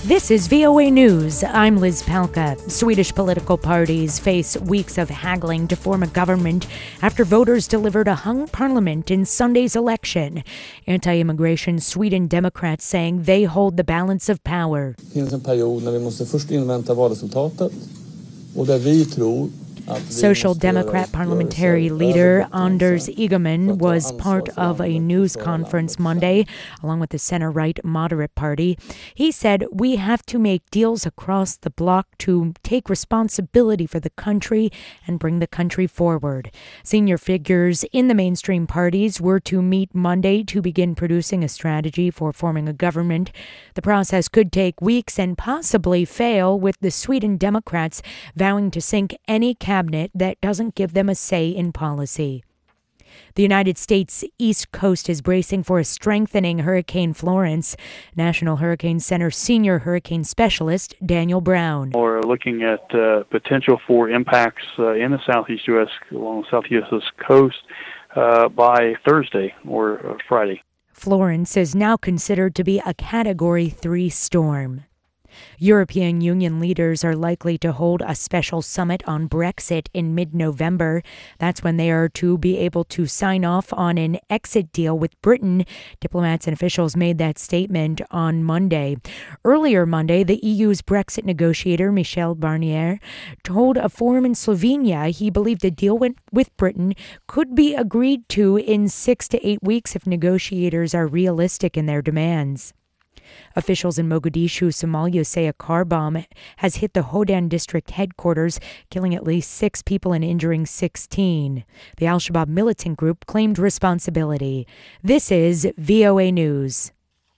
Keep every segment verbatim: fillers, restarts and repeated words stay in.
This is V O A News. I'm Liz Palka. Swedish political parties face weeks of haggling to form a government after voters delivered a hung parliament in Sunday's election. Anti-immigration Sweden Democrats saying they hold the balance of power. Det finns en period när vi måste först invänta valresultatet och där vi tror Social Democrat parliamentary leader Anders Ygeman was part of a news conference Monday, along with the center-right moderate party. He said, "We have to make deals across the bloc to take responsibility for the country and bring the country forward." Senior figures in the mainstream parties were to meet Monday to begin producing a strategy for forming a government. The process could take weeks and possibly fail, with the Sweden Democrats vowing to sink any cabinet that doesn't give them a say in policy. The United States East Coast is bracing for a strengthening Hurricane Florence. National Hurricane Center senior hurricane specialist Daniel Brown. We're looking at uh, potential for impacts uh, in the southeast U S along the southeast coast uh, by Thursday or uh, Friday. Florence is now considered to be a Category three storm. European Union leaders are likely to hold a special summit on Brexit in mid-November. That's when they are to be able to sign off on an exit deal with Britain. Diplomats and officials made that statement on Monday. Earlier Monday, the E U's Brexit negotiator, Michel Barnier, told a forum in Slovenia he believed the deal with Britain could be agreed to in six to eight weeks if negotiators are realistic in their demands. Officials in Mogadishu, Somalia, say a car bomb has hit the Hodan district headquarters, killing at least six people and injuring sixteen. The Al-Shabaab militant group claimed responsibility. This is V O A News.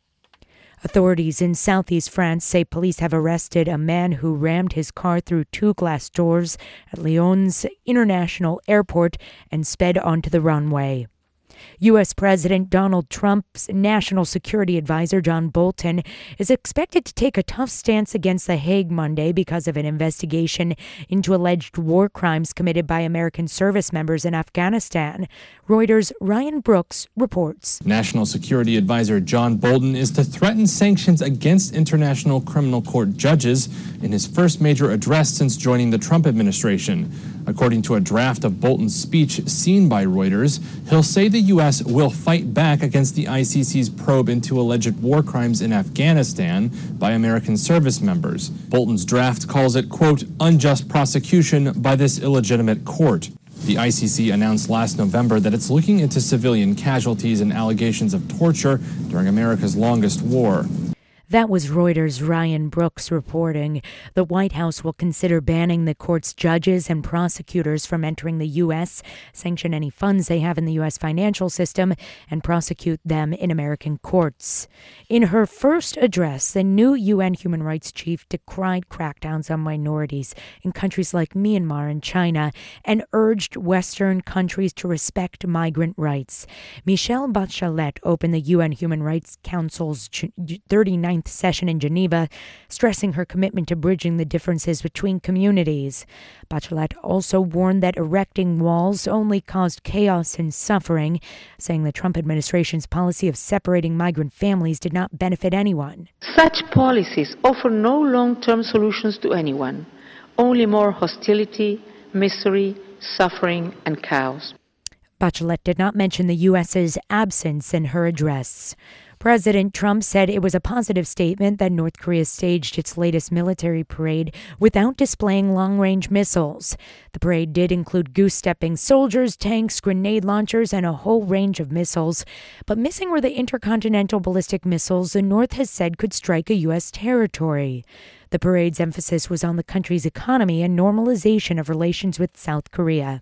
Authorities in southeast France say police have arrested a man who rammed his car through two glass doors at Lyon's International Airport and sped onto the runway. U S. President Donald Trump's national security advisor, John Bolton, is expected to take a tough stance against The Hague Monday because of an investigation into alleged war crimes committed by American service members in Afghanistan. Reuters' Ryan Brooks reports. National Security Advisor John Bolton is to threaten sanctions against International Criminal Court judges in his first major address since joining the Trump administration. According to a draft of Bolton's speech seen by Reuters, he'll say the U S will fight back against the I C C's probe into alleged war crimes in Afghanistan by American service members. Bolton's draft calls it, quote, unjust prosecution by this illegitimate court. The I C C announced last November that it's looking into civilian casualties and allegations of torture during America's longest war. That was Reuters' Ryan Brooks reporting. The White House will consider banning the court's judges and prosecutors from entering the U S, sanction any funds they have in the U S financial system, and prosecute them in American courts. In her first address, the new U N human rights chief decried crackdowns on minorities in countries like Myanmar and China and urged Western countries to respect migrant rights. Michelle Bachelet opened the U N Human Rights Council's thirty-ninth session in Geneva, stressing her commitment to bridging the differences between communities. Bachelet also warned that erecting walls only caused chaos and suffering, saying the Trump administration's policy of separating migrant families did not benefit anyone. Such policies offer no long-term solutions to anyone, only more hostility, misery, suffering, and chaos. Bachelet did not mention the U S's absence in her address. President Trump said it was a positive statement that North Korea staged its latest military parade without displaying long-range missiles. The parade did include goose-stepping soldiers, tanks, grenade launchers, and a whole range of missiles. But missing were the intercontinental ballistic missiles the North has said could strike a U S territory. The parade's emphasis was on the country's economy and normalization of relations with South Korea.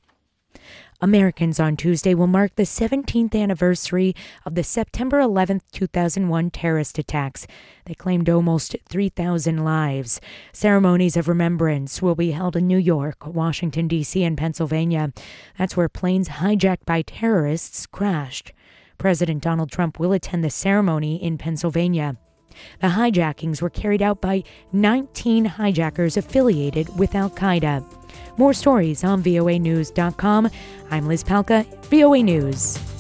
Americans on Tuesday will mark the seventeenth anniversary of the September eleventh, two thousand one terrorist attacks. They claimed almost three thousand lives. Ceremonies of remembrance will be held in New York, Washington, D C, and Pennsylvania. That's where planes hijacked by terrorists crashed. President Donald Trump will attend the ceremony in Pennsylvania. The hijackings were carried out by nineteen hijackers affiliated with Al-Qaeda. More stories on V O A news dot com. I'm Liz Palka, V O A News.